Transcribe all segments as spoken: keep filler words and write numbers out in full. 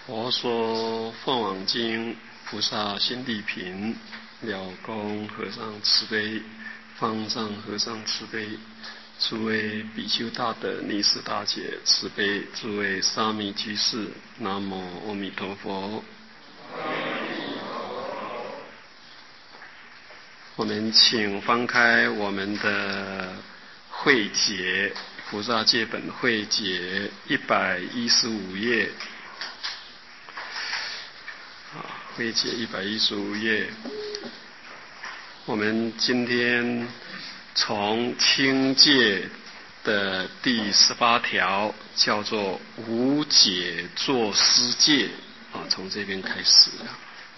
佛说《凤凰经》，菩萨心地平，了公和尚慈悲，方丈和尚慈悲，诸位比丘大德、尼师大姐慈悲，诸位沙弥居士，南无阿弥陀佛。我们请翻开我们的慧解，菩萨戒本慧解一百一十五页。啊，慧解一百一十五页。我们今天从清戒的第十八条叫做无解作施戒啊，从这边开始啊。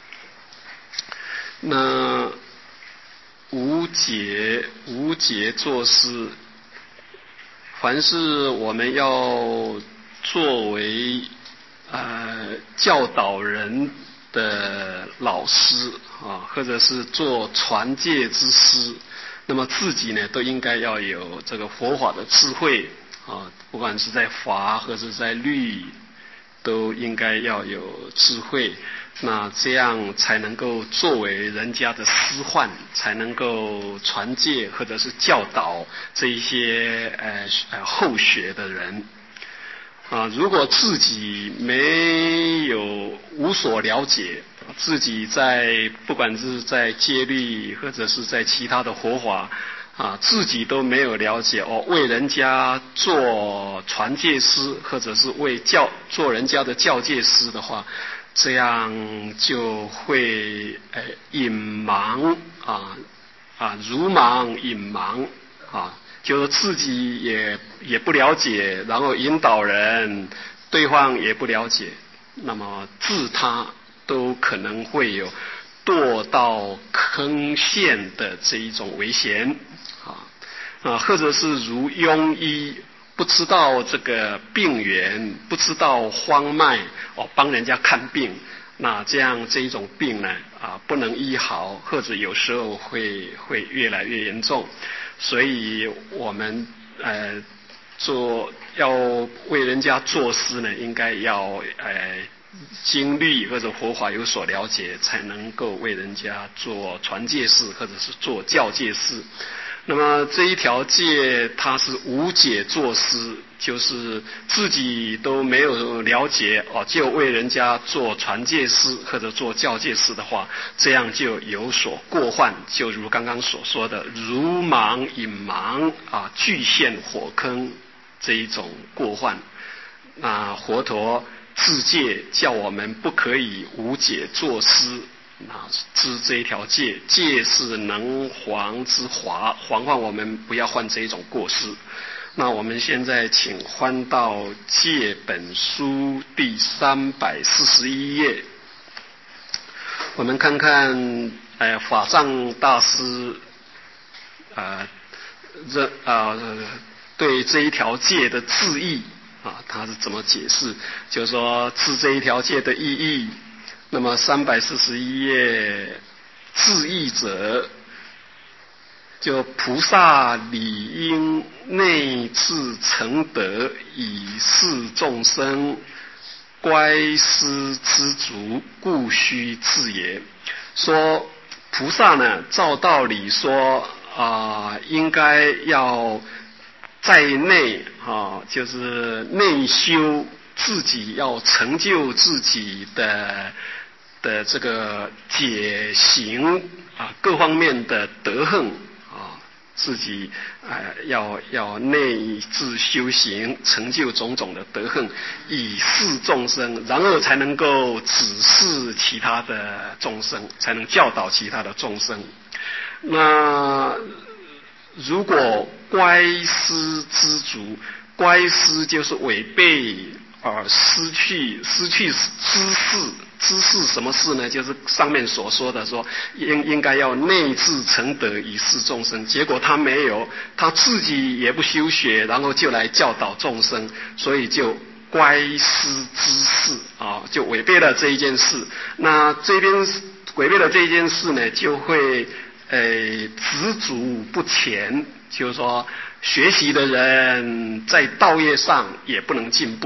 那无解无解作施，凡是我们要作为呃教导人的老师啊，或者是做传戒之师，那么自己呢都应该要有这个佛法的智慧啊，不管是在法或者在律，都应该要有智慧。那这样才能够作为人家的师范，才能够传戒或者是教导这一些呃呃后学的人啊。如果自己没有无所了解，自己在不管是在戒律或者是在其他的佛法啊，自己都没有了解哦，为人家做传戒师或者是为教做人家的教戒师的话，这样就会呃隐盲啊啊如盲隐盲啊，就是自己也也不了解，然后引导人，对方也不了解，那么自他都可能会有堕到坑陷的这一种危险啊啊，或者是如庸医。不知道这个病源，不知道方脉哦，帮人家看病，那这样这一种病呢啊不能医好，或者有时候会会越来越严重，所以我们呃做要为人家做事呢，应该要呃经律或者佛法有所了解，才能够为人家做传戒士或者是做教戒士。那么这一条戒它是无解作施，就是自己都没有了解哦，就为人家做传戒师或者做教戒师的话，这样就有所过患，就如刚刚所说的如盲隐盲啊，具陷火坑这一种过患。那佛陀自戒叫我们不可以无解作施。那知这一条戒，戒是能防之华，防范我们不要犯这一种过失。那我们现在请翻到戒本书第三百四十一页，我们看看呃法藏大师啊这啊对这一条戒的字义啊，他是怎么解释？就是说治这一条戒的意义。那么三百四十一页字义者，就菩萨理应内自成德，以示众生，乖施知足，故须自也。说菩萨呢，照道理说啊、呃，应该要在内啊，就是内修，自己要成就自己的。的这个解行啊，各方面的德行啊，自己呃要要内自修行，成就种种的德行，以示众生，然后才能够指示其他的众生，才能教导其他的众生。那如果乖施知足，乖施就是违背而失去失去知识。知识什么事呢？就是上面所说的说应应该要内自成德，以示众生。结果他没有，他自己也不修学，然后就来教导众生，所以就乖施知识啊，就违背了这一件事。那这边违背了这一件事呢，就会呃执足不前，就是说学习的人在道业上也不能进步。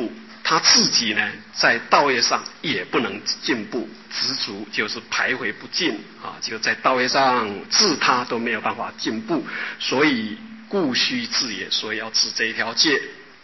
他自己呢在道业上也不能进步，执着就是徘徊不进啊，就在道业上自他都没有办法进步，所以故须自也，所以要治这一条戒。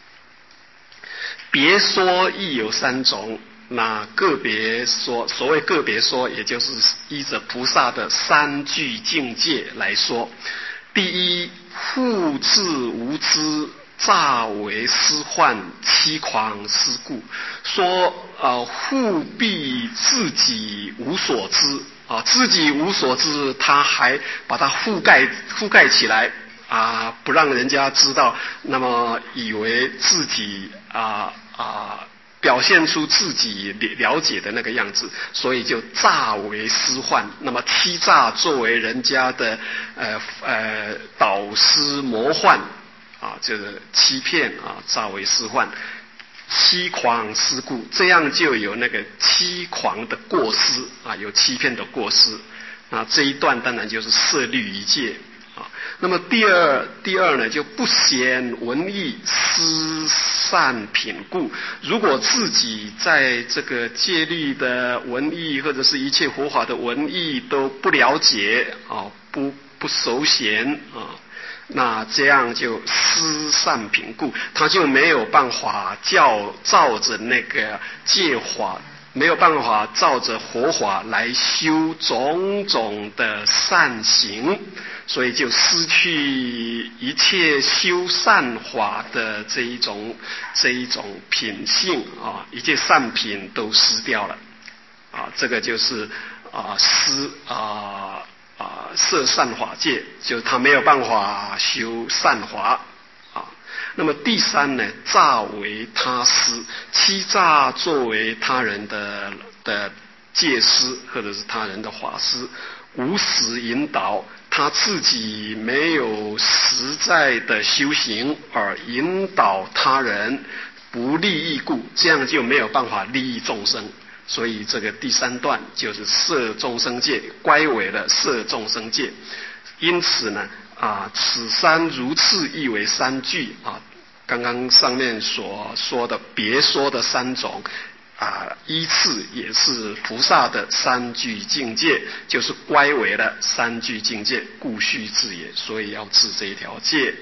别说亦有三种，那个别说，所谓个别说，也就是依着菩萨的三句境界来说。第一，护自无知，诈为私患，欺狂思故。说呃护庇自己无所知啊，自己无所知，他还把它覆盖覆盖起来啊，不让人家知道，那么以为自己啊啊表现出自己了解的那个样子，所以就诈为私患。那么欺诈作为人家的呃呃导师魔幻啊，就是欺骗啊，诈为私患。欺狂思故，这样就有那个欺狂的过失啊，有欺骗的过失。那这一段当然就是摄律一戒啊。那么第二，第二呢，就不嫌文艺失善品故。如果自己在这个戒律的文艺或者是一切佛法的文艺都不了解啊，不不熟悉啊。那这样就失善品故，他就没有办法教照着那个戒法，没有办法照着佛法来修种种的善行，所以就失去一切修善法的这一种这一种品性啊，一切善品都失掉了啊，这个就是啊失啊。啊，摄善法戒，就是他没有办法修善法啊。那么第三呢，诈为他师，欺诈作为他人的的戒师或者是他人的法师，无实引导，他自己没有实在的修行而引导他人，不利益故，这样就没有办法利益众生。所以这个第三段就是摄众生戒，乖违了摄众生戒。因此呢，啊，此三如次亦为三句啊。刚刚上面所说的别说的三种啊，依次也是菩萨的三句境界，就是乖违了三句境界，故须治也。所以要治这一条戒。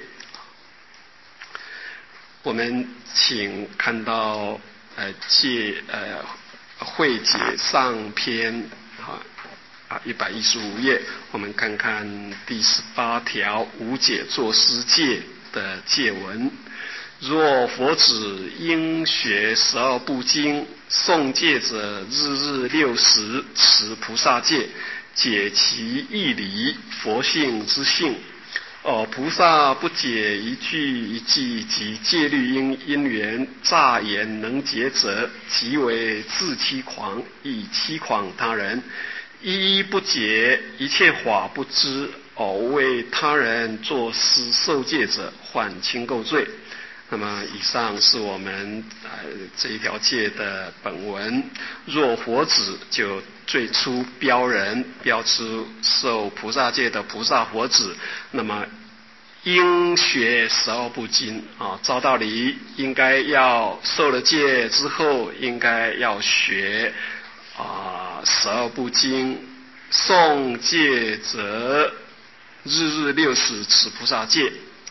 我们请看到呃戒呃。慧解上篇啊啊一百一十五页，我们看看第十八条无解作施戒的戒文。若佛子应学十二部经，诵戒者日日六时持菩萨戒，解其义理，佛性之性。哦，菩萨不解一句一句及戒律因因缘，诈言能解者，即为自欺狂，以欺狂他人。一一不解，一切法不知，偶为他人作施受戒者，患轻垢罪。那么以上是我们呃这一条戒的本文。若佛子就最初标人标出受菩萨戒的菩萨佛子，那么应学十二部经啊，照道理应该要受了戒之后，应该要学啊十二部经。诵戒者日日六时持菩萨戒。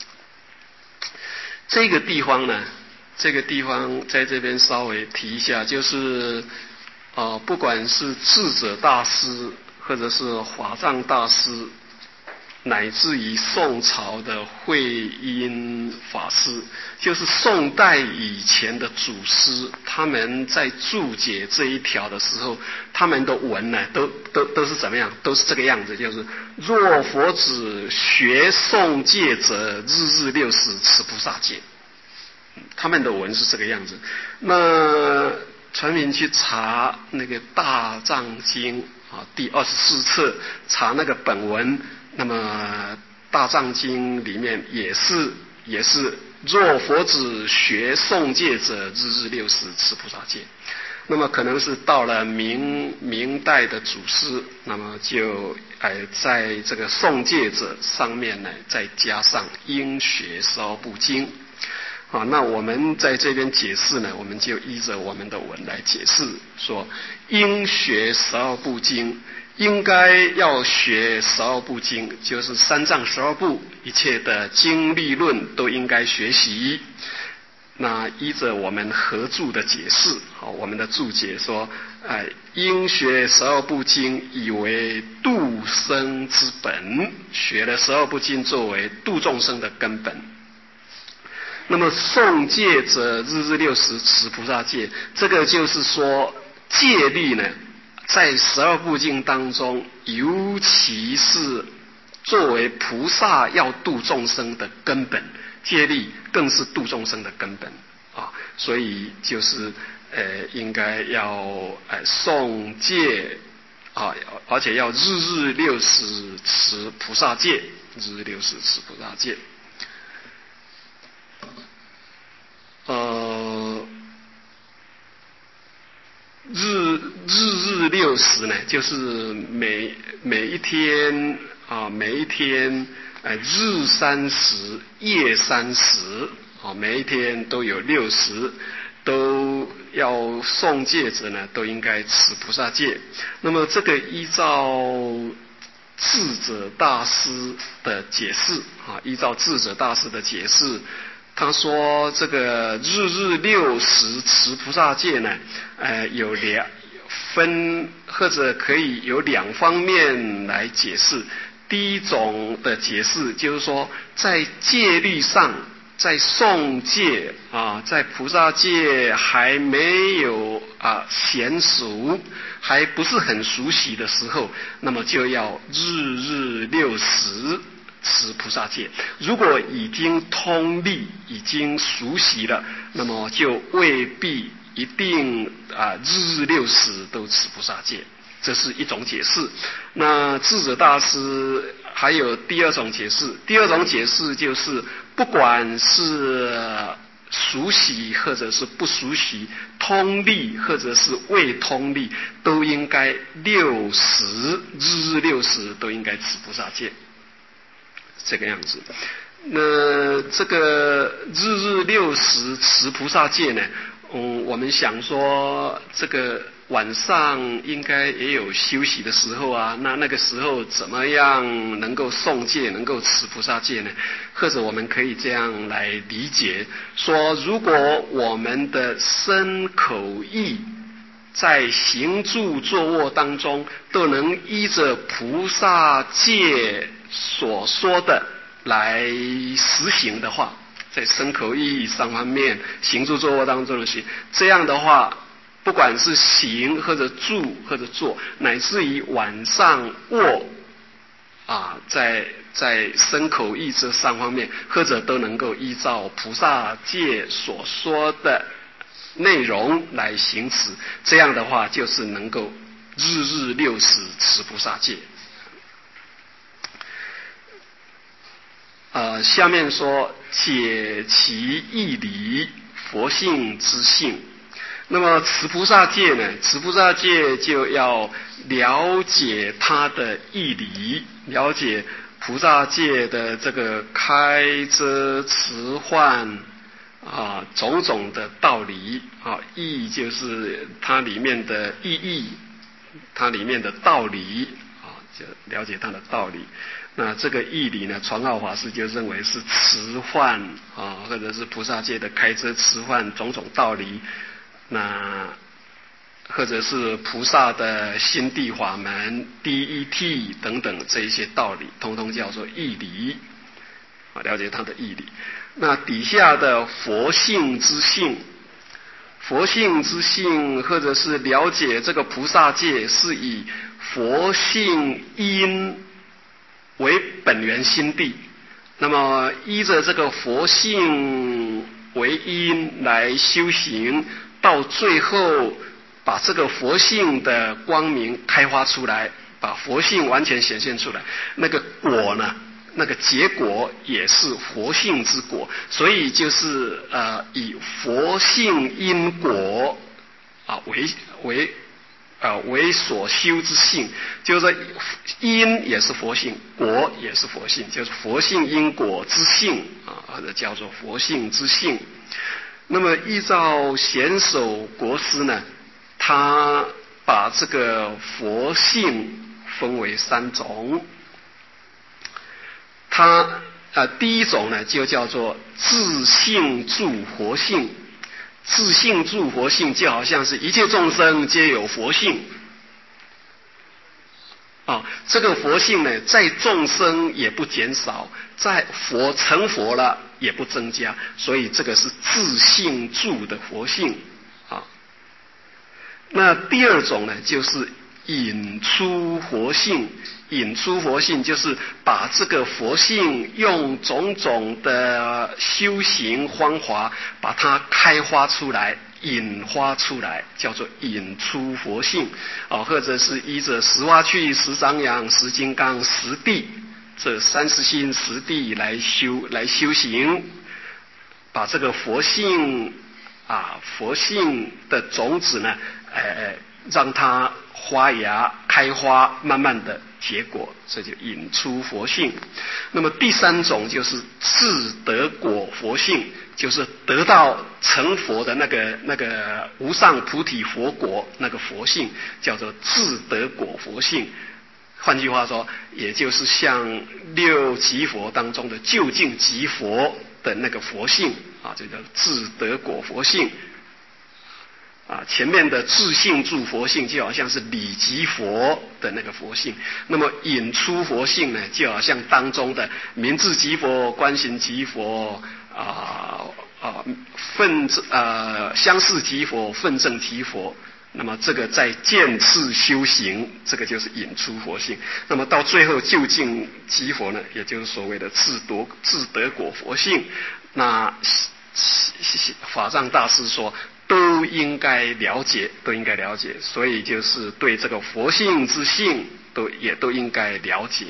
这个地方呢，这个地方在这边稍微提一下，就是呃，不管是智者大师，或者是法藏大师，乃至于宋朝的慧因法师，就是宋代以前的祖师，他们在注解这一条的时候，他们的文呢，都都都是怎么样？都是这个样子，就是若佛子学诵戒者，日日六时持菩萨戒。他们的文是这个样子。那传民去查那个大藏经啊，第二十四册查那个本文。那么大藏经里面也是也是若佛子学诵戒者，日日六时持菩萨戒。那么可能是到了明明代的祖师，那么就呃在这个诵戒者上面呢，再加上应学十二部经啊，那我们在这边解释呢，我们就依着我们的文来解释，说应学十二部经，应该要学十二部经，就是三藏十二部，一切的经理论都应该学习。那依着我们合注的解释，好，我们的注解说，哎，应学十二部经，以为度生之本，学了十二部经作为度众生的根本。那么诵戒者日日六时持菩萨戒，这个就是说戒律呢，在十二部经当中，尤其是作为菩萨要度众生的根本，戒律更是度众生的根本啊，所以就是呃应该要呃诵戒啊，而且要日日六时持菩萨戒，日日六时持菩萨戒。呃，日日日六时呢，就是每每一天啊，每一天呃日三时，夜三时啊，每一天都有六时，都要诵戒者呢，都应该持菩萨戒。那么这个依照智者大师的解释啊，依照智者大师的解释。他说这个日日六时持菩萨戒呢，呃，有两分或者可以有两方面来解释。第一种的解释就是说，在戒律上，在诵戒啊，在菩萨戒还没有啊娴熟，还不是很熟悉的时候，那么就要日日六时持菩萨戒。如果已经通力，已经熟悉了，那么就未必一定啊日日六时都持菩萨戒，这是一种解释。那智者大师还有第二种解释，第二种解释就是不管是熟悉或者是不熟悉，通力或者是未通力，都应该六时日日六时都应该持菩萨戒。这个样子，那这个日日六时持菩萨戒呢？嗯，我们想说，这个晚上应该也有休息的时候啊，那那个时候怎么样能够诵戒，能够持菩萨戒呢？或者我们可以这样来理解，说如果我们的身口意在行住坐卧当中都能依着菩萨戒所说的来实行的话，在身口意三方面行住坐卧当中的行，这样的话，不管是行或者住或者坐，乃至于晚上卧啊，在在身口意这三方面，或者都能够依照菩萨戒所说的内容来行持，这样的话就是能够日日六时持菩萨戒。呃，下面说解其义理，佛性之性。那么持菩萨戒呢？持菩萨戒就要了解它的义理，了解菩萨戒的这个开遮持换啊种种的道理啊，义就是它里面的意义，它里面的道理啊，就了解它的道理。那这个义理呢，传奥法师就认为是持换啊，或者是菩萨戒的开遮持换种种道理，那或者是菩萨的心地法门、第一谛等等这一些道理，通通叫做义理啊，了解它的义理。那底下的佛性之性，佛性之性，或者是了解这个菩萨戒是以佛性因为本源心地，那么依着这个佛性为因来修行，到最后把这个佛性的光明开发出来，把佛性完全显现出来，那个果呢，那个结果也是佛性之果，所以就是呃以佛性因果啊为为呃为所修之性，就是因也是佛性，果也是佛性，就是佛性因果之性啊，或者叫做佛性之性。 那么依照贤首国师呢，他把这个佛性分为三种。他呃第一种呢就叫做自性住佛性。自性住佛性就好像是一切众生皆有佛性啊，这个佛性呢，在众生也不减少，在佛成佛了也不增加，所以这个是自性住的佛性啊。那第二种呢，就是引出佛性。引出佛性就是把这个佛性用种种的修行方法把它开发出来，引发出来，叫做引出佛性啊，或者是依着十化趣、十长养、十金刚、十地这三十心十地来修来修行，把这个佛性啊佛性的种子呢，呃，让它发芽开花，慢慢的结果，这就引出佛性。那么第三种就是自得果佛性，就是得到成佛的那个那个无上菩提佛果那个佛性，叫做自得果佛性。换句话说，也就是像六级佛当中的究竟即佛的那个佛性啊，这叫自得果佛性。啊，前面的自性住佛性就好像是理即佛的那个佛性，那么引出佛性呢，就好像当中的明智即佛、观行即佛啊啊分呃相似即佛、分证即佛。那么这个在渐次修行，这个就是引出佛性。那么到最后究竟即佛呢，也就是所谓的自得自得果佛性。那法藏大师说，都应该了解，都应该了解，所以就是对这个佛性之性都也都应该了解。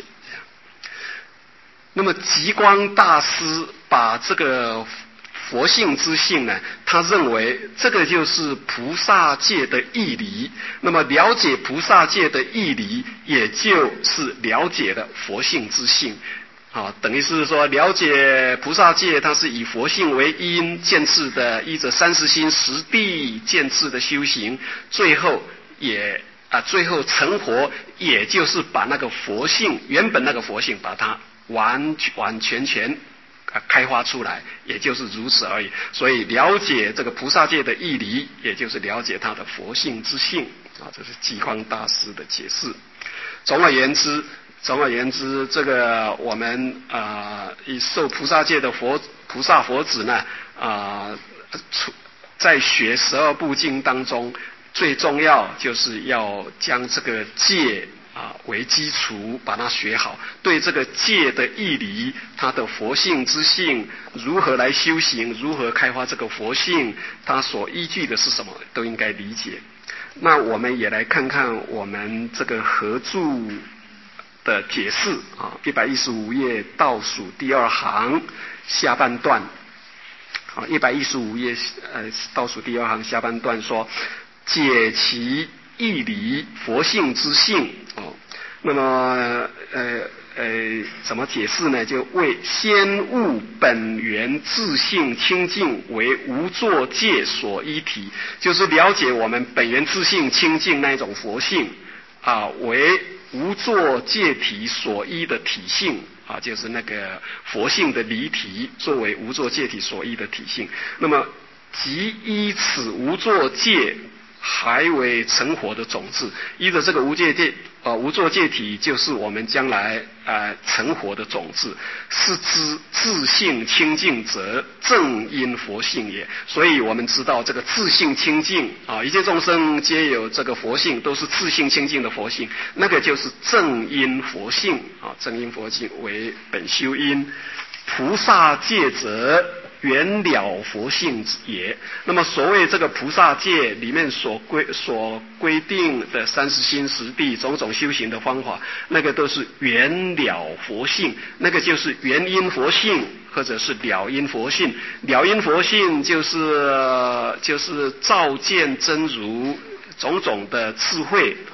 那么极光大师把这个佛性之性呢，他认为这个就是菩萨界的义理。那么了解菩萨界的义理，也就是了解了佛性之性。啊，等于是说了解菩萨界，它是以佛性为因渐次的，依着三十心十地渐次的修行，最后也啊，最后成佛，也就是把那个佛性原本那个佛性，把它完完全全开发出来，也就是如此而已。所以了解这个菩萨界的义理，也就是了解它的佛性之性啊，这是寂光大师的解释。总而言之。总而言之，这个我们啊、呃，受菩萨界的佛菩萨佛子呢啊、呃，在学十二部经当中，最重要就是要将这个戒啊、呃、为基础，把它学好。对这个戒的义理，它的佛性之性，如何来修行，如何开发这个佛性，它所依据的是什么，都应该理解。那我们也来看看我们这个合著的解释啊，一百一十五页倒数第二行下半段，啊，一百一十五页呃倒数第二行下半段说，解其义理佛性之性哦，那么呃呃怎么解释呢？就为先悟本源自性清净为无作界所依体，就是了解我们本源自性清净那种佛性啊，为无作界体所依的体性啊，就是那个佛性的离体，作为无作界体所依的体性。那么即依此无作界还为成佛的种子，依着这个无界界呃无作界体，就是我们将来呃成佛的种子。是知自性清净者，正因佛性也。所以我们知道这个自性清净啊，一切众生皆有这个佛性，都是自性清净的佛性，那个就是正因佛性啊，正因佛性为本修因。菩萨界者，原了佛性也。那么所谓这个菩萨界里面所规所规定的三十心十地种种修行的方法，那个都是原了佛性，那个就是原因佛性，或者是了因佛性。了因佛性就是就是照见真如种种的智慧啊，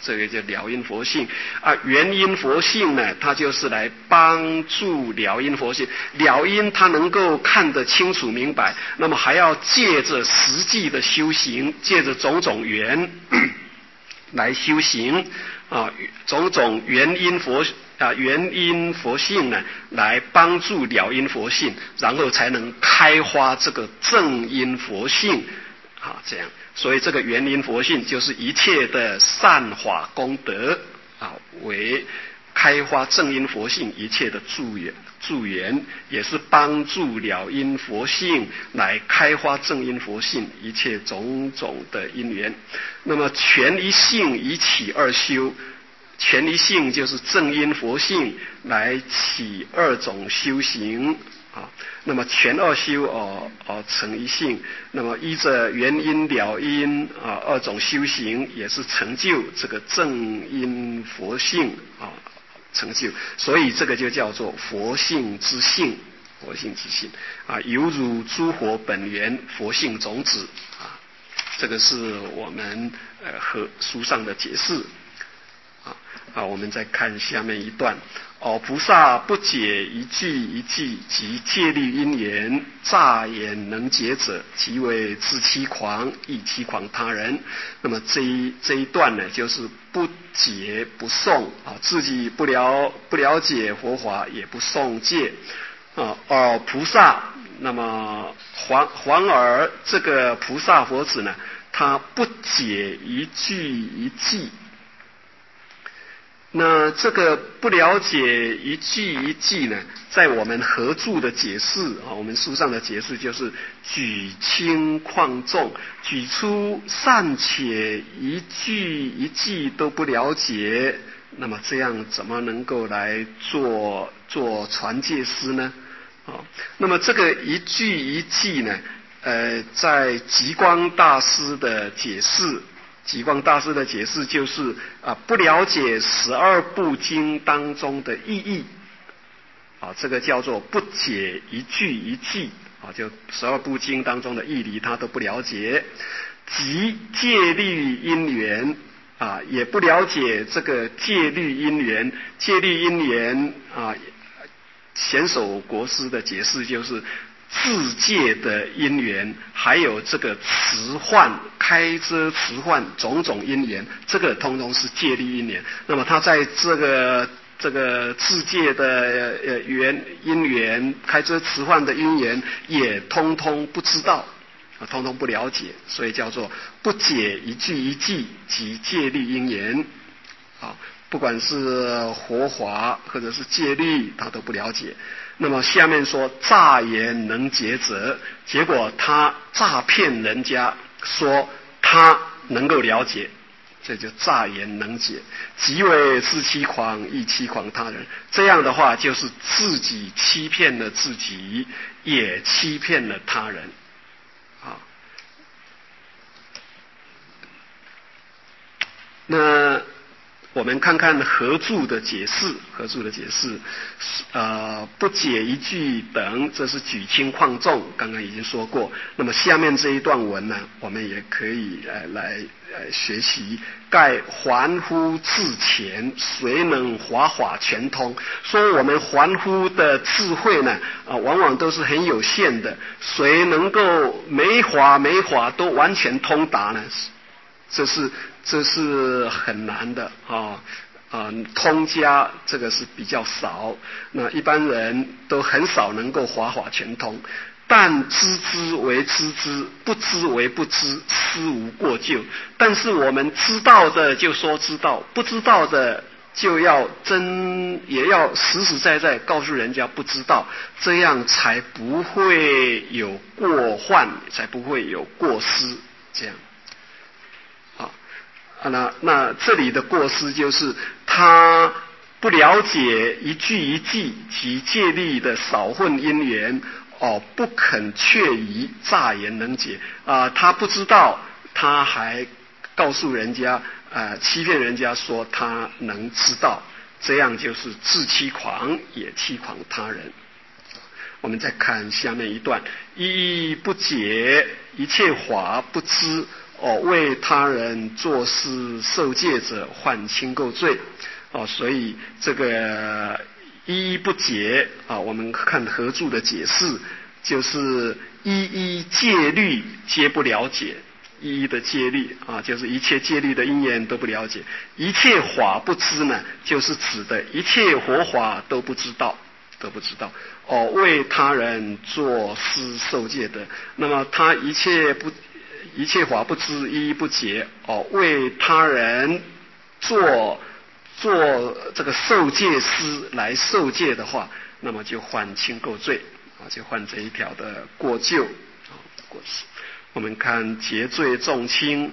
这个叫了因佛性啊。原因佛性呢，它就是来帮助了因佛性。了因它能够看得清楚明白，那么还要借着实际的修行，借着种种缘来修行啊，种种原因佛啊原因佛性呢，来帮助了因佛性，然后才能开花这个正因佛性啊，这样。所以这个原因佛性就是一切的善法功德啊，为开花正因佛性一切的助缘，助缘也是帮助了因佛性来开花正因佛性一切种种的因缘。那么全一性以起二修，全一性就是正因佛性来起二种修行啊。那么全二修哦哦成一性，那么依着原因了因啊二种修行，也是成就这个正因佛性啊成就，所以这个就叫做佛性之性，佛性之性啊，犹如诸佛本源佛性种子啊，这个是我们呃和书上的解释啊啊，我们再看下面一段。哦，菩萨不解一句一句及戒律因缘，乍眼能解者，即为自欺狂，亦欺狂他人。那么这一这一段呢，就是不解不诵啊，自己不了不了解佛法，也不诵戒啊。而菩萨，那么黄黄儿这个菩萨佛子呢，他不解一句一句。那这个不了解一句一句呢，在我们合著的解释啊，我们书上的解释就是举轻况重，举出尚且一句一句都不了解，那么这样怎么能够来做做传戒师呢？啊，那么这个一句一句呢，呃，在极光大师的解释。极光大师的解释就是啊，不了解十二部经当中的意义啊，这个叫做不解一句一句啊，就十二部经当中的义理他都不了解，即戒律因缘啊，也不了解这个戒律因缘，戒律因缘啊，显首国师的解释就是自戒的因缘，还有这个持幻、开遮、持幻种种因缘，这个通通是戒律因缘。那么他在这个这个自戒的呃缘因缘、开遮、持幻的因缘，也通通不知道啊，通通不了解，所以叫做不解一句一句及戒律因缘啊。不管是活法或者是戒律，他都不了解。那么下面说诈言能解者，结果他诈骗人家说他能够了解，这就诈言能解，即为自欺狂，亦欺狂他人。这样的话就是自己欺骗了自己，也欺骗了他人啊。那我们看看合著的解释，合著的解释，呃，不解一句等，这是举轻况重，刚刚已经说过。那么下面这一段文呢，我们也可以呃来呃学习。盖还乎自前，谁能法法全通？说我们还乎的智慧呢，啊、呃，往往都是很有限的，谁能够每法每法都完全通达呢？这是这是很难的啊啊！通家这个是比较少，那一般人都很少能够法法全通。但知之为知之，不知为不知，思无过咎。但是我们知道的就说知道，不知道的就要真也要实实在在告诉人家不知道，这样才不会有过患，才不会有过失，这样。啊，那那这里的过失就是他不了解一句一句及戒律的少混因缘，哦，不肯确疑，诈言能解啊，他不知道，他还告诉人家，啊，欺骗人家说他能知道，这样就是自欺狂，也欺狂他人。我们再看下面一段：一不解一切法不知， 哦，为他人作施受戒者犯轻垢罪。哦，所以这个一一不解啊，我们看合注的解释，就是一一戒律皆不了解。一一的戒律啊，就是一切戒律的因缘都不了解；一切法不知呢，就是指的一切佛法都不知道，都不知道。哦，为他人作施受戒的，那么他一切不一切法不知，一一不解。哦，为他人做做这个受戒施来受戒的话，那么就犯轻垢罪啊，就犯这一条的过咎啊，过失。我们看结罪重轻，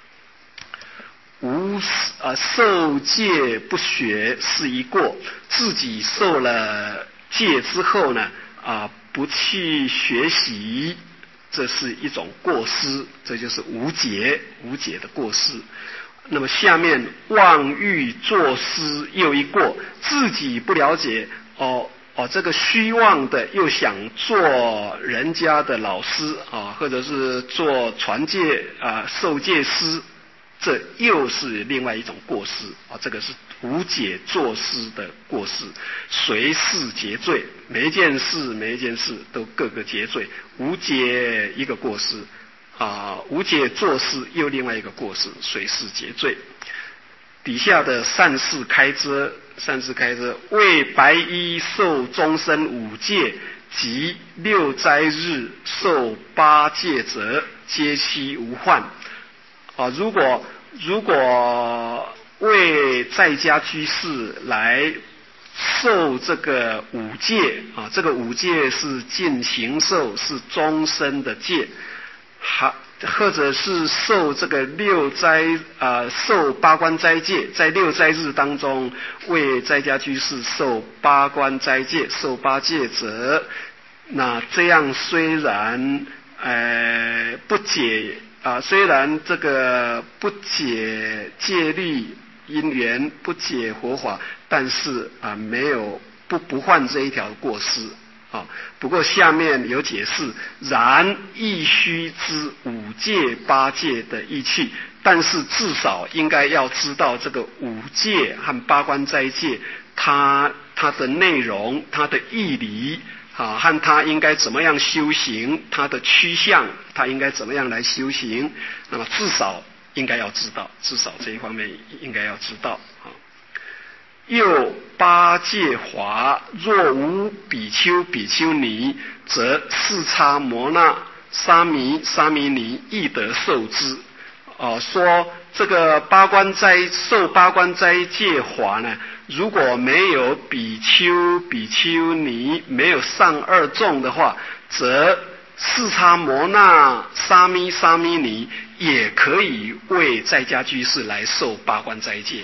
无啊受戒不学是一过，自己受了戒之后呢啊不去学习，这是一种过失，这就是无戒无戒的过失。那么下面妄欲作施又一过，自己不了解哦。哦，这个虚妄的又想做人家的老师啊，或者是做传戒啊、受戒师，这又是另外一种过失啊。这个是无戒作施的过失，随事结罪，每一件事每一件事都各个结罪。无戒一个过失啊，无戒作施又另外一个过失，随事结罪。底下的善事开遮，善事开遮，为白衣受终身五戒及六斋日受八戒者，皆悉无患。啊，如果如果为在家居士来受这个五戒啊，这个五戒是禁行受，是终身的戒，还或者是受这个六斋啊、呃，受八关斋戒，在六斋日当中为在家居士受八关斋戒，受八戒者，那这样虽然呃不解啊、呃，虽然这个不解戒律因缘，不解佛法，但是啊、呃、没有不不犯这一条过失。啊，不过下面有解释，然亦须知五戒八戒的义趣，但是至少应该要知道这个五戒和八关斋戒，它它的内容、它的义理啊，和它应该怎么样修行，它的趋向，它应该怎么样来修行，那么至少应该要知道，至少这一方面应该要知道啊。又八戒法，若无比丘比丘尼，则四叉摩那沙弥沙弥尼亦得受之。哦，说这个八关斋受八关斋戒法呢，如果没有比丘比丘尼，没有上二众的话，则四叉摩那沙弥沙弥尼也可以为在家居士来受八关斋戒。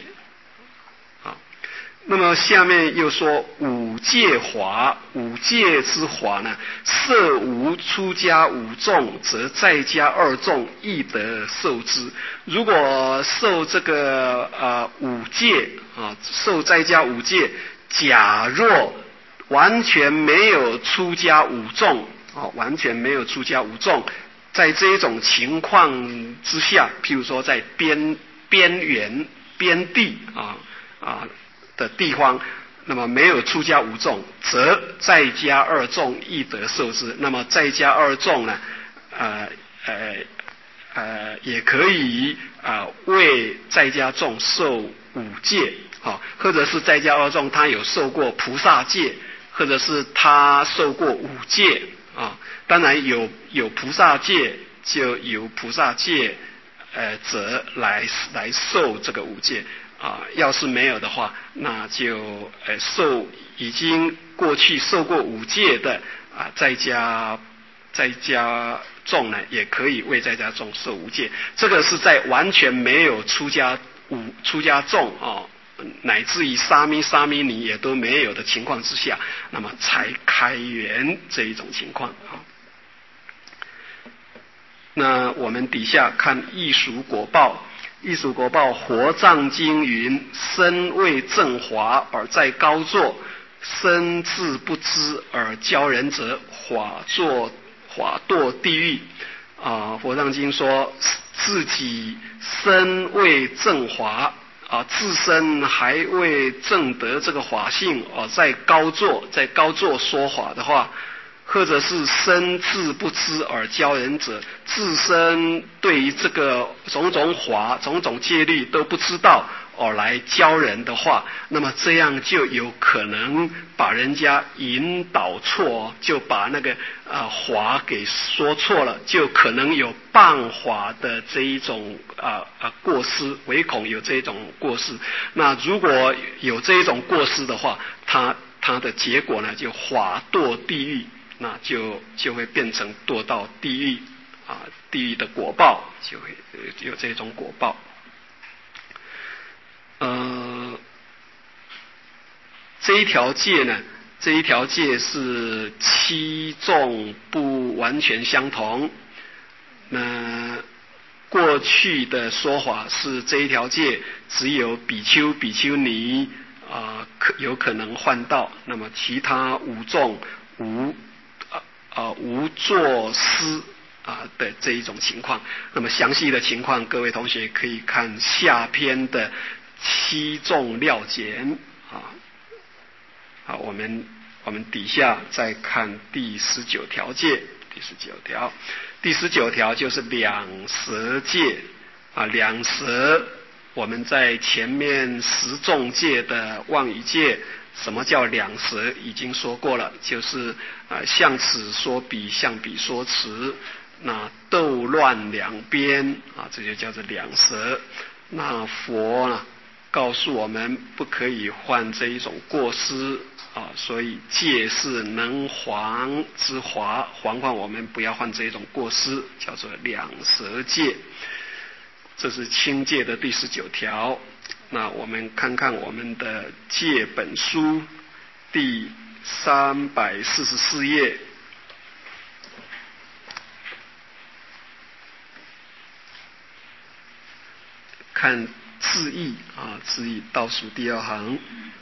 那么下面又说五戒法，五戒之法呢，设无出家五众，则在家二众亦得受之。如果受这个呃五戒啊，受在家五戒，假若完全没有出家五众啊，完全没有出家五众，在这种情况之下，譬如说在边边缘边地啊啊。的地方，那么没有出家五众，则在家二众亦得受之。那么在家二众呢，呃呃呃，也可以啊、呃、为在家众受五戒，啊，或者是在家二众他有受过菩萨戒，或者是他受过五戒啊。当然有有菩萨戒，就有菩萨戒呃者来来受这个五戒。啊，要是没有的话，那就呃受已经过去受过五戒的啊，在家在家众呢，也可以为在家众受五戒。这个是在完全没有出家五出家众啊，乃至于沙弥沙弥尼也都没有的情况之下，那么才开源这一种情况啊。那我们底下看异熟果报。异熟果报，活藏经云：身为正华而在高座，身自不知而教人者，法作法堕地狱。 啊，佛藏经说自己身未正法啊，自身还未证得这个法性啊，在高座在高座说法的话，或者是身自不知而教人者，自身对于这个种种法种种戒律都不知道而来教人的话，那么这样就有可能把人家引导错，就把那个呃法给说错了，就可能有谤法的这一种啊啊、呃、过失，唯恐有这种过失。那如果有这一种过失的话，他他的结果呢，就法堕地狱，那就就会变成堕到地狱啊，地狱的果报就会有这种果报。呃，这一条戒呢，这一条戒是七众不完全相同。那过去的说法是这一条戒只有比丘、比丘尼啊、呃、有可能换到，那么其他五众无啊啊无作施啊的这一种情况。那么详细的情况，各位同学可以看下篇的七众料简啊。好，我们我们底下再看第十九条戒，第十九条，第十九条就是两舌戒啊，两舌。我们在前面十众戒的妄语戒，什么叫两舌已经说过了，就是啊向此说彼，向彼说此，那斗乱两边啊，这就叫做两舌。那佛呢告诉我们不可以犯这一种过失啊，所以戒是能防之华，防范我们不要犯这一种过失，叫做两舌戒。这是清戒的第十九条。那我们看看我们的戒本书第三百四十四页，看字义啊，字义倒数第二行，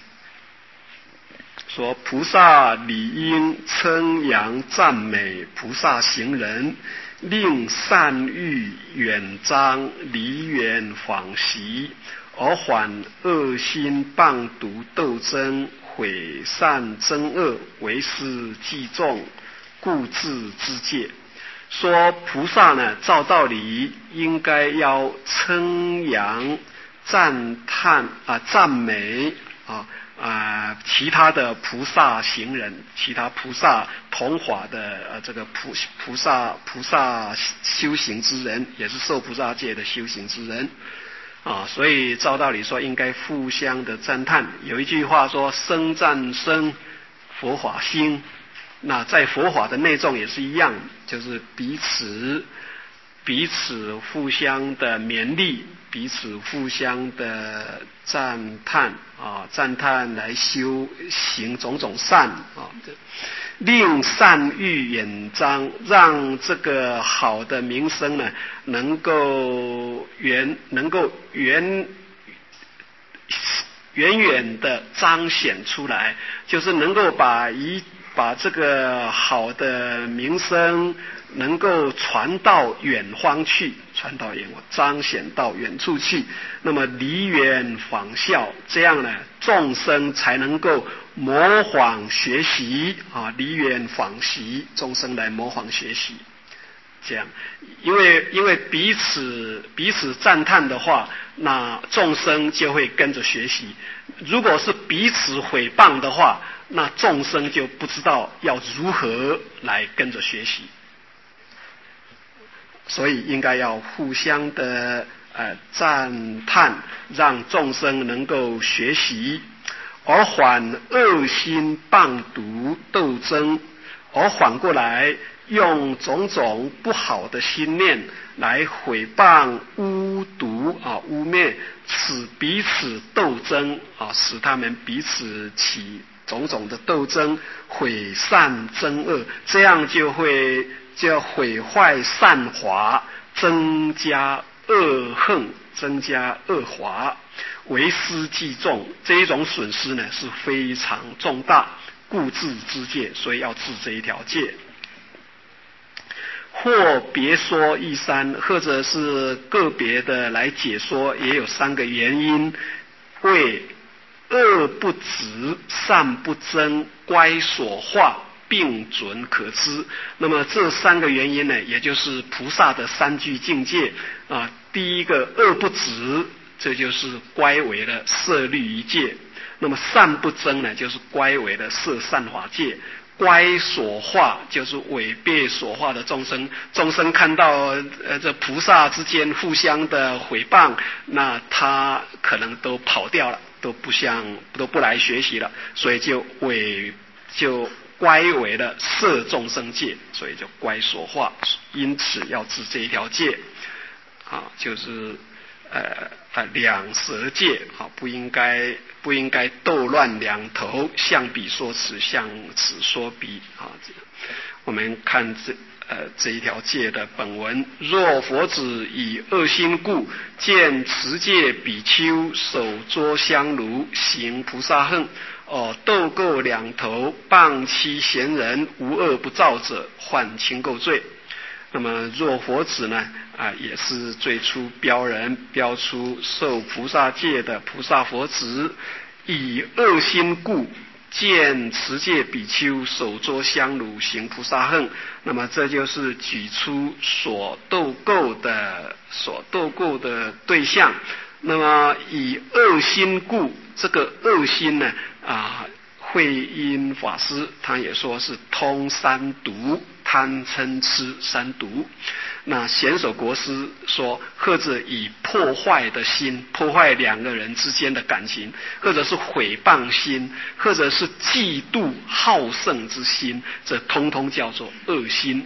说菩萨理应称扬赞美菩萨行人，令善欲远彰，离远访习，而缓恶心谤毒斗争，毁善争恶，为师计众，故自之戒。说菩萨呢，照道理应该要称扬、赞叹啊、赞美啊啊其他的菩萨行人，其他菩萨同法的呃这个菩菩萨菩萨修行之人，也是受菩萨戒的修行之人啊，所以照道理说应该互相的赞叹。有一句话说：“僧赞僧，佛法兴。”那在佛法的内众也是一样，就是彼此彼此互相的勉励，彼此互相的赞叹啊，赞叹来修行种种善啊，令善欲远彰，让这个好的名声呢，能够远能够远远远的彰显出来，就是能够把一把这个好的名声能够传到远方去，传到远方，彰显到远处去。那么离远访效，这样呢，众生才能够模仿学习啊，离远访习，众生来模仿学习。这样，因为因为彼此彼此赞叹的话，那众生就会跟着学习；如果是彼此毁谤的话，那众生就不知道要如何来跟着学习。所以应该要互相的呃赞叹，让众生能够学习，而缓恶心谤毒斗争，而反过来用种种不好的心念来毁谤污毒啊污蔑，使彼此斗争啊，使他们彼此起种种的斗争，毁善争恶，这样就会就要毁坏善法，增加恶恨，增加恶法，为师计众，这一种损失呢是非常重大，故自之戒，所以要治这一条戒。 或别说一三，或者是个别的来解说，也有三个原因：为恶不止，善不增，乖所化，并准可知。那么这三个原因呢，也就是菩萨的三具境界啊。第一个恶不止，这就是乖违了摄律仪界；那么善不增呢，就是乖违了摄善法界。乖所化就是违背所化的众生，众生看到呃这菩萨之间互相的毁谤，那他可能都跑掉了，都不想都不来学习了，所以就违就乖违了摄众生界，所以就乖所化，因此要治这一条戒啊，就是呃呃两舌界啊，不应该不应该斗乱两头，向彼说此，向此说彼啊。我们看这呃这一条戒的本文：若佛子以恶心故，见持戒比丘手捉香炉，行菩萨行，哦，斗垢两头，谤欺贤人，无恶不造者，患轻垢罪。那么若佛子呢啊，也是最初标人标出受菩萨戒的菩萨佛子，以恶心故，见持戒比丘手捉香炉，行菩萨行。那么这就是举出所斗垢的所斗垢的对象。那么以恶心故，这个恶心呢啊，慧因法师他也说是通三毒，贪嗔痴三毒。那显首国师说，或者以破坏的心，破坏两个人之间的感情，或者是毁谤心，或者是嫉妒好胜之心，这通通叫做恶心。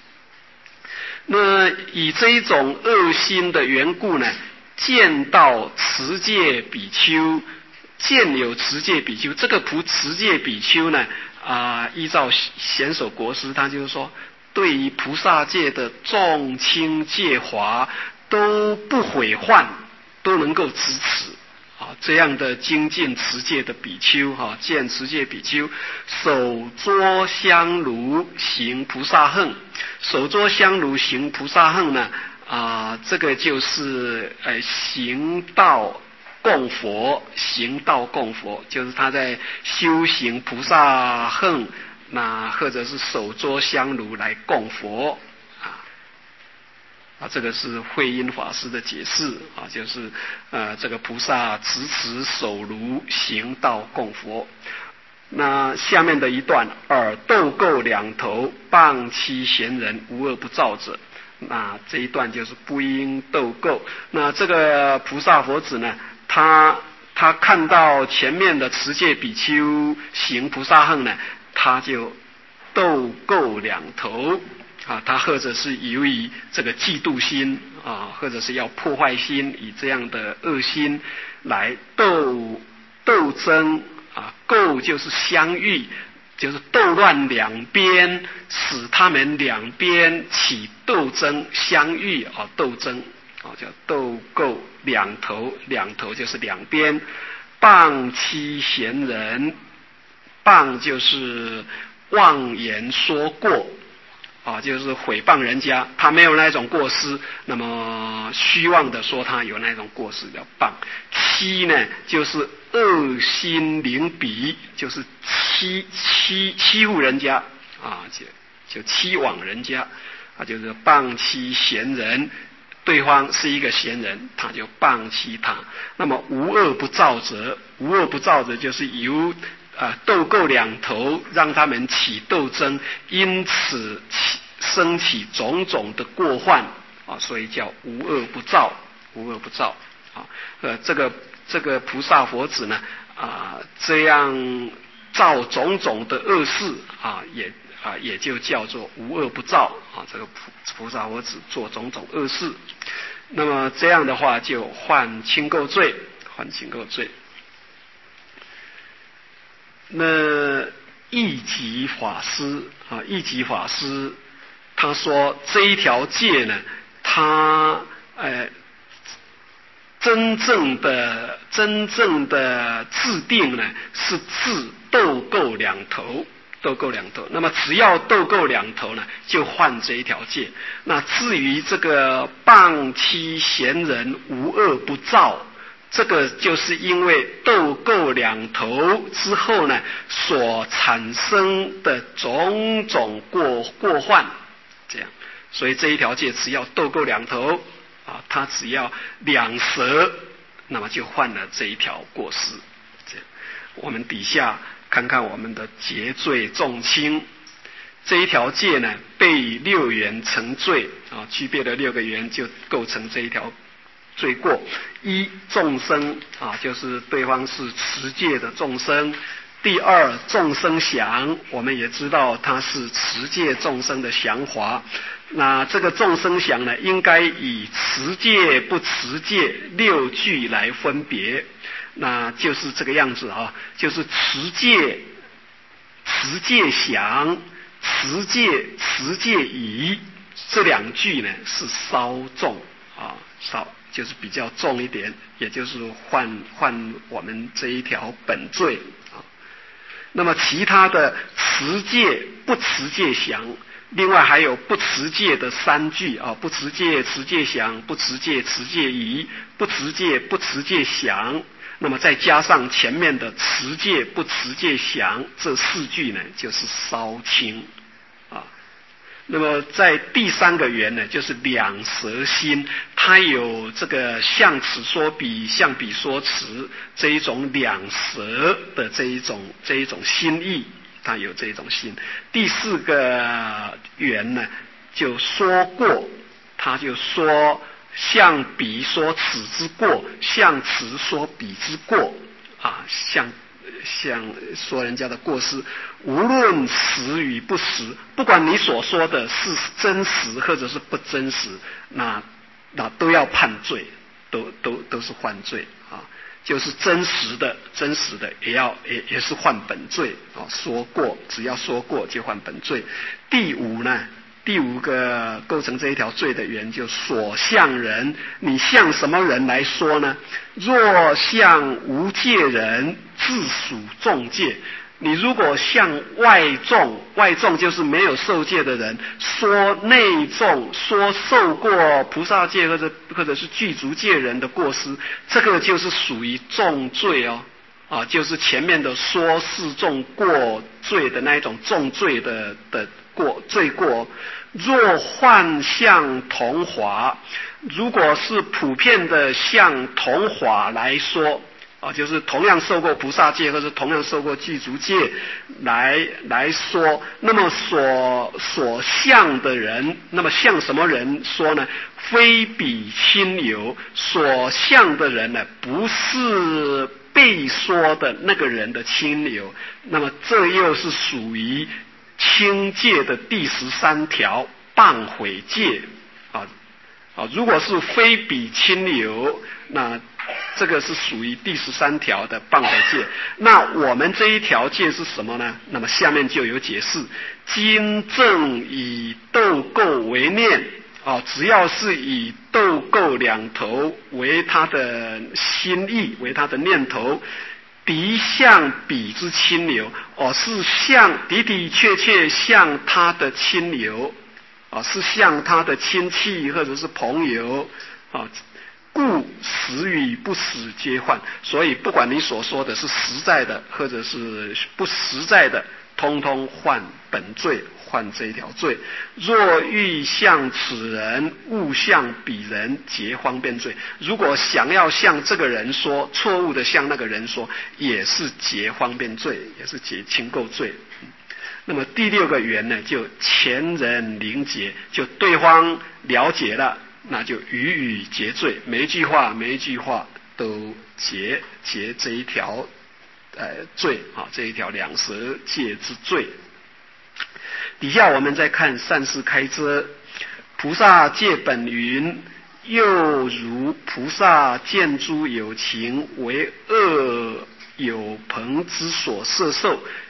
那以这一种恶心的缘故呢，见到持戒比丘，见有持戒比丘，这个菩持戒比丘呢啊、呃，依照显首国师，他就是说，对于菩萨戒的重轻戒华都不毁患，都能够支持啊，这样的精进持戒的比丘哈，见持戒比丘手捉香炉行菩萨行，手捉香炉行菩萨行呢啊，这个就是呃行道供佛，行道供佛，就是他在修行菩萨行，那或者是手捉香炉来供佛啊。啊，这个是慧因法师的解释啊，就是呃这个菩萨持持手炉行道供佛。那下面的一段，尔斗垢两头，谤欺贤人，无恶不造者。那这一段就是不应斗垢。那这个菩萨佛子呢，他他看到前面的持戒比丘行菩萨行呢，他就斗垢两头啊，他或者是由于这个嫉妒心啊，或者是要破坏心，以这样的恶心来斗斗争啊，垢就是相遇，就是斗乱两边，使他们两边起斗争相遇啊，斗争啊叫斗垢两头，两头就是两边，谤欺贤人，谤就是妄言说过啊，就是毁谤人家，他没有那种过失，那么虚妄的说他有那种过失叫谤。欺呢，就是恶心凌鄙，就是欺欺欺负人家啊，就就欺枉人家啊，就是谤欺贤人，对方是一个贤人，他就谤欺他。那么无恶不造者，无恶不造者就是由啊，斗垢两头，让他们起斗争，因此起生起种种的过患啊，所以叫无恶不造，无恶不造啊。呃，这个这个菩萨佛子呢啊，这样造种种的恶事啊，也啊也就叫做无恶不造啊。这个菩菩萨佛子做种种恶事，那么这样的话就犯轻垢罪，犯轻垢罪。那义吉法师啊，义吉法师他说这一条戒呢，他呃真正的真正的制定呢是治斗垢两头， 斗够两头。那么只要斗够两头呢，就换这一条戒。那至于这个谤欺贤人无恶不造，这个就是因为斗够两头之后呢，所产生的种种过过患，这样。所以这一条戒只要斗够两头啊，他只要两舌，那么就犯了这一条过失。这样，我们底下看看我们的节罪重轻。这一条戒呢，被以六缘成罪啊，具备了六个缘就构成这一条罪过。一，众生啊，就是对方是持戒的众生。第二，众生祥，我们也知道他是持戒众生的祥华。那这个众生祥呢，应该以持戒不持戒六句来分别。那就是这个样子啊，就是持戒、持戒祥、持戒、持戒仪这两句呢是稍重啊，稍就是比较重一点，也就是犯犯我们这一条本罪啊。那么其他的持戒不持戒祥，另外还有不持戒的三句啊，不持戒持戒祥，不持戒持戒仪，不持戒不持戒祥。那么再加上前面的持戒不持戒祥这四句呢，就是稍轻啊。那么在第三个缘呢，就是两舌心，它有这个向此说彼，向彼说此这一种两舌的这一种这一种心意，它有这一种心。第四个缘呢，就说过，他就说向彼说此之过，向此说彼之过啊，向像说人家的过失，无论实与不实，不管你所说的是真实或者是不真实，那那都要判罪，都都都是犯罪啊。就是真实的，真实的也要也也是犯本罪啊。说过，只要说过就犯本罪。第五呢？第五个构成这一条罪的缘，就所向人，你向什么人来说呢？若向无戒人，自属众戒。你如果向外众，外众就是没有受戒的人，说内众，说受过菩萨戒或者或者是具足戒人的过失，这个就是属于重罪哦。啊，就是前面的说示众过罪的那一种重罪的的过罪过。若换向同华，如果是普遍的向同华来说啊，就是同样受过菩萨戒或者同样受过具足戒来来说，那么所所向的人，那么向什么人说呢？非彼亲友，所向的人呢，不是被说的那个人的亲友，那么这又是属于轻戒的第十三条谤毁戒啊啊！如果是非彼亲友，那这个是属于第十三条的谤毁戒。那我们这一条戒是什么呢？那么下面就有解释：今正以斗垢为念啊，只要是以斗垢两头为他的心意，为他的念头。敌向彼之亲流，哦，是向的的确确向他的亲流，啊，是向他的亲戚或者是朋友，啊，故实与不实皆犯。所以不管你所说的是实在的，或者是不实在的，通通犯本罪，犯这一条罪。若欲向此人，勿向彼人，结方便罪。如果想要向这个人说，错误的向那个人说，也是结方便罪，也是结轻垢罪。那么第六个缘呢，就前人灵结，就对方了解了，那就予以结罪，每一句话每一句话都结结这一条呃罪啊，这一条两舌戒之罪。底下我们再看善事开遮，菩萨戒本云：又如菩萨见诸有情为恶有朋之所摄受，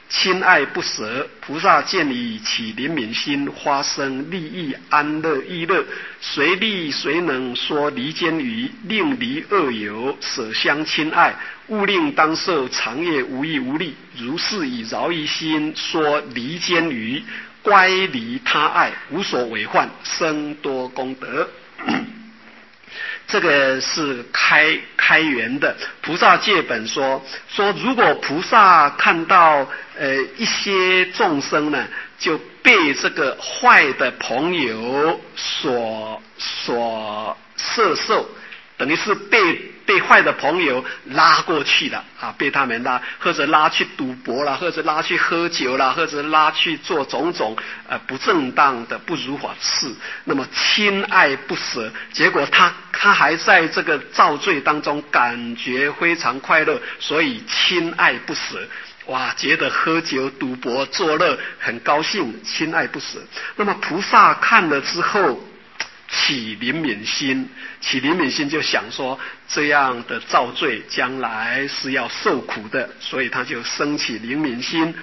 亲爱不舍。菩萨见以起怜悯心，发生利益安乐意乐，随力随能说离间语，令离恶友，舍相亲爱，勿令当受长夜无益无力。如是以饶益心说离间语，乖离他爱，无所违犯，生多功德。这个是开开源的。菩萨戒本说说，如果菩萨看到呃一些众生呢，就被这个坏的朋友所所摄受，等于是被被坏的朋友拉过去了啊，被他们拉，或者拉去赌博啦，或者拉去喝酒啦，或者拉去做种种呃不正当的不如法事，那么亲爱不舍，结果他他还在这个造罪当中感觉非常快乐，所以亲爱不舍。哇，觉得喝酒赌博作乐很高兴，亲爱不舍。那么菩萨看了之后起怜悯心，起怜悯心就想说，这样的造罪将来是要受苦的，所以他就生起怜悯心。